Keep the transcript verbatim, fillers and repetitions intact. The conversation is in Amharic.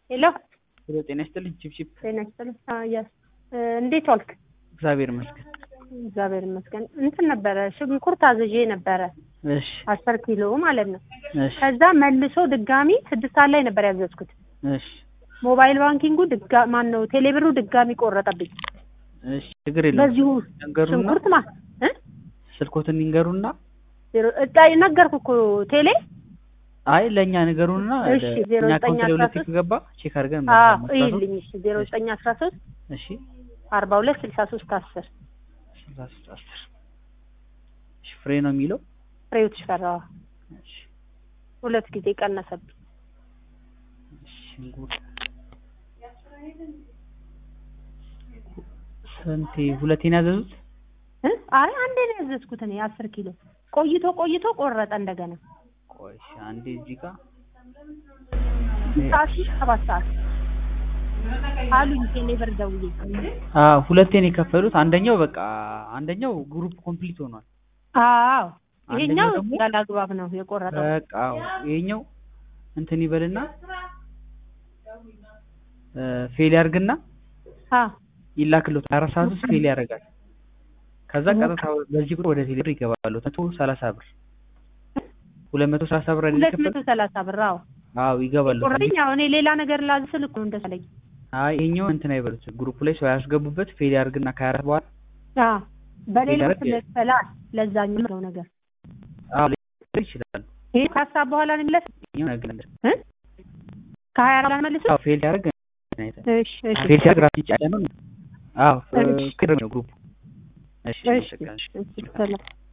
ሄሎ ሄሎ ጤና ይስጥልኝ ቺፕቺፕ ጤና ይስጥልኝ አያስ እንዴት ዋልክ? እግዚአብሔር ይመስገን። እግዚአብሔር ይመስገን። እንትን ነበረ ሽንኩርት አዝዤ ነበረ እሺ አስር ኪሎ ማለት ነው። እሺ ከዛ መልሶ ድጋሚ ስድስት ሰዓት ላይ ነበር ያዘዝኩት። እሺ ሞባይል ባንኪንጉ ድጋ ማን ነው ቴሌብሩ ድጋሚ ቆረጠብኝ። እሺ ችግር የለውም። በዚሁ ነገሩና ሽንኩርት ማ እ ስልኮትን ይንገሩና ዜሮ እጣይ ነገርኩ እኮ ቴሌ አይ ለኛ ነገሩና እሺ ዜሮ ዘጠኝ አስራ ሶስት ገባ ቼክ አድርገን አዎ ይልኝ እሺ ዜሮ ዘጠኝ አስራ ሶስት እሺ አርባ ሁለት ስልሳ ሶስት አስር ስልሳ ሶስት አስር እሺ ፍሬ ነው የሚለው ፍሬው ተፈራው እሺ ሁለት ጊዜ ቀነሰብኝ። እሺ ጉድ ስንቴ ሁለቴን ያዘዙት እ አይ አንዴ ነው ያዘዝኩት እኔ አስር ኪሎ ቆይቶ ቆይቶ ቆረጠ እንደገና። ቆይ እሺ አንዴ እዚህ ጋር ሰዓት ሰባት ሰዓት አሉኝ ቴሌብር ደውዬ። አዎ ሁለቴን የከፈሉት አንደኛው በቃ አንደኛው ግሩፕ ኮምፕሊት ሆኗል። አዎ ይሄኛው ደግሞ ያለ አግባብ ነው የቆረጠው። በቃ ይሄኛው እንትን ይበልና ፌል ያርግና አ ይላክሉት አራት ሰዓት ውስጥ ፌል ያደርጋል። ከዛ ቀጥታ በዚህ ቁጥር ወደ ቴሌብር ይገባሉ። መቶ ሰላሳ ብር ሁለት መቶ ሰላሳ ብር አይደል? ሁለት መቶ ሰላሳ ብር አዎ አዎ ይገባሉ። ቆረጠኛው እኔ ሌላ ነገር ላዝስል እኮ እንደሰለኝ። አይ ይሄኛው እንትን አይበሉት ግሩፕ ላይ ሰው ያስገቡበት ፌል ያርግና ከአራት በኋላ አዎ በሌላ ስለፈላ ለዛኛው ነው ነገር አዎ ይችላል። ይሄ ከሀሳብ በኋላ ነው የሚለስ ይሄኛው ነገር እ ከሀያ አራት መልሶ አዎ ፌል ያርግ እሺ እሺ ፌል ያርግ ራሱ ይቻላል ነው። አዎ ክሬም ነው ግሩፕ እሺ እሺ እሺ ሰላም